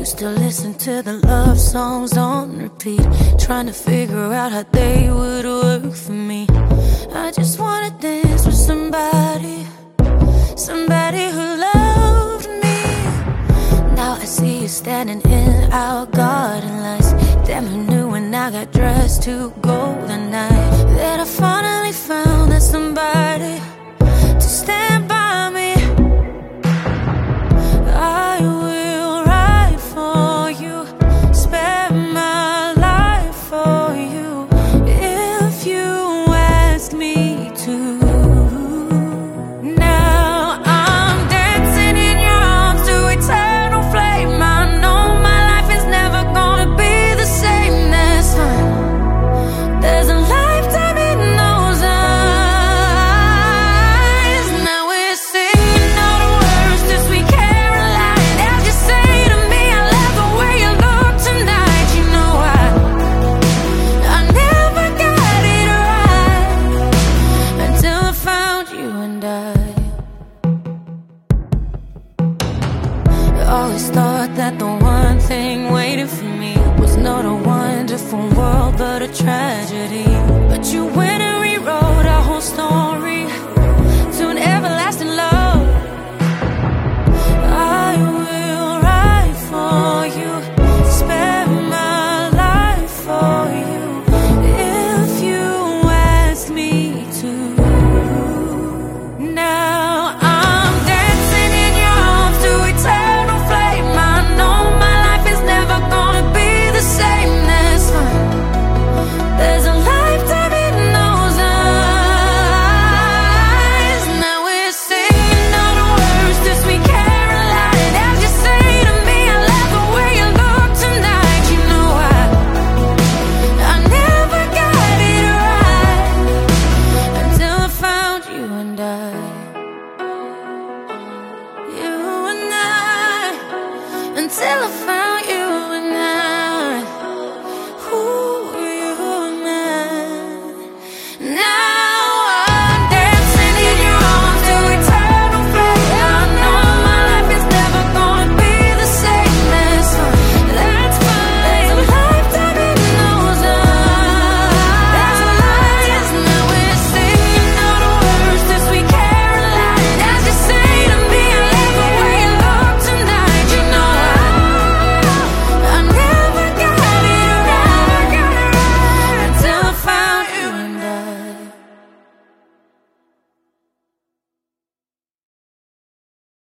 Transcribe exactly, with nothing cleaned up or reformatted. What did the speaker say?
Used to listen to the love songs on repeat, trying to figure out how they would work for me. I just wanna dance with somebody, somebody who loved me. Now I see you standing in our garden lights. Damn, who knew when I got dressed to go the night that I finally found that somebody to stand by me. I will ride for you, spare my life for you, if you ask me to. Now I'm dancing in your arms to eternal flame. I know my life is never gonna be the same. That's fine. There's a lifetime in those eyes. Now we're singing all the words to Sweet Caroline. As you say to me, I love the way you look tonight. You know I, I never got it right until I found you. And I always thought that the one thing waiting for me was not a wonderful world but a tragedy. But you went and rewrote our whole story to an everlasting love. I will ride for you, spare my life for you, if you ask me to. Now I'm dancing in your arms to eternal flame. I know my life is never gonna be the same. That's fine. There's a lifetime in those eyes. Now we're singing all the words to Sweet Caroline. As you say to me, I love the way you look tonight. You know I, I never got it right until I found you. And I, you and I, until I found